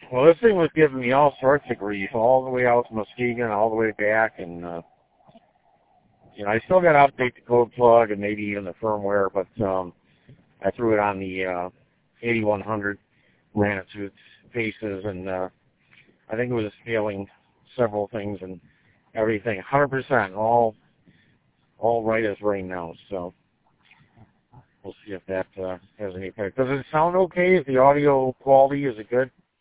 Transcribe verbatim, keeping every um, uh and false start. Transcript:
Well, this thing was giving me all sorts of grief, all the way out to Muskegon, all the way back, and uh, you know, I still got to update the code plug and maybe even the firmware, but um, I threw it on the uh, eighty-one hundred, ran it through its paces, and uh, I think it was failing several things and everything, one hundred percent, all all right as rain now. So we'll see if that uh, has any effect. Does it sound okay? Is the audio quality, is it good?